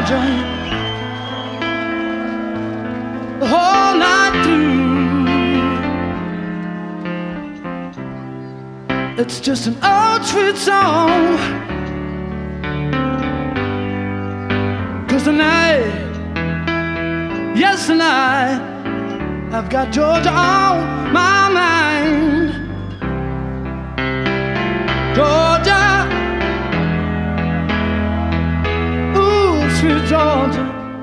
Georgia the whole night through. It's just an old sweet song, 'cause tonight, yes tonight, I've got Georgia on my mind. Georgia, ooh, sweet Georgia,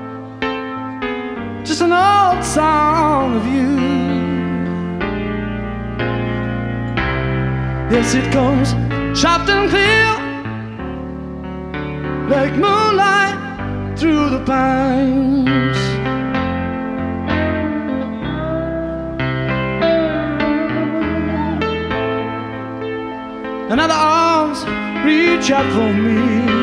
just an old song of you. Yes, it comes soft and clear like moonlight through the pines. Another arms reach out for me,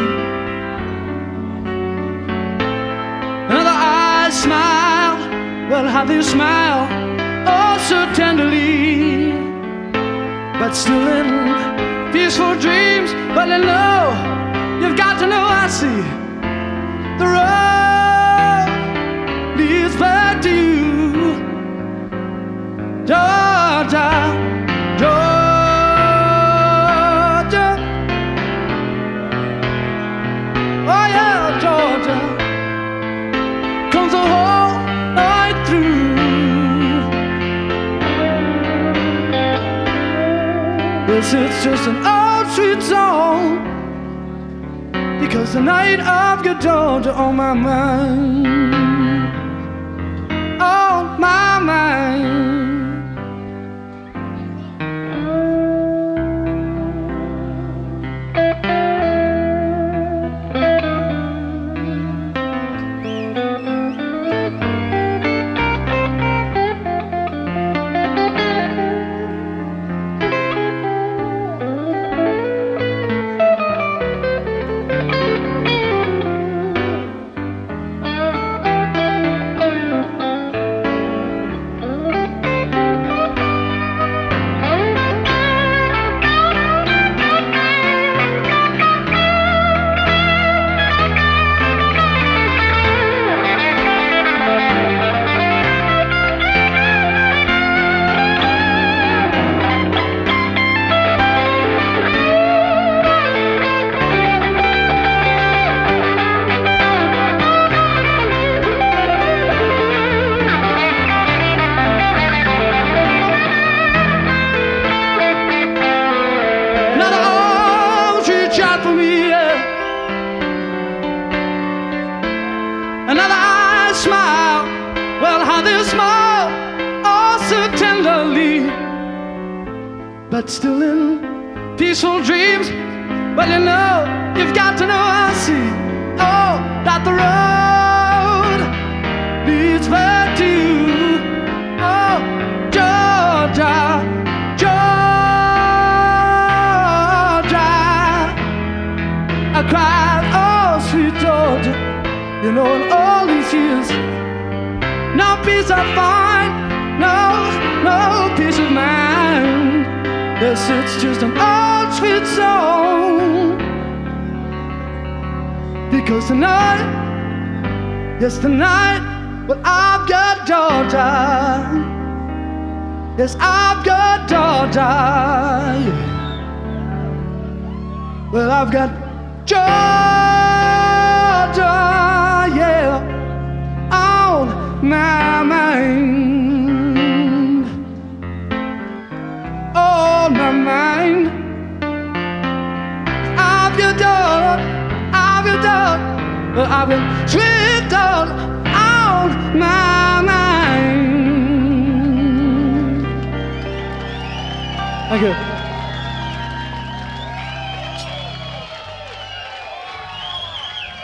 another eyes smile, well how they smile, oh so tenderly, but still in peaceful dreams. But I know, you've got to know, I see the road leads back to you, Georgia, Georgia. Oh yeah, Georgia comes the whole night through. Yes, it's just an old sweet song, because tonight I've got Georgia on my mind, on my mind. Another eye smile, well how they smile, oh so tenderly, but still in peaceful dreams. But you know, you've got to know, I see, oh, that the road leads back to you, oh, Georgia, Georgia. I cried, oh sweet Georgia, you know, in all these years, no peace I find, no peace of mind. Yes, it's just an old sweet song, because tonight, yes tonight, well I've got Georgia. Yes, I've got Georgia. Yeah. Well, I've got Georgia, yeah, on my mind, on my mind. I've got Georgia, I've got Georgia, well, I've got sweet Georgia on my mind. Thank you.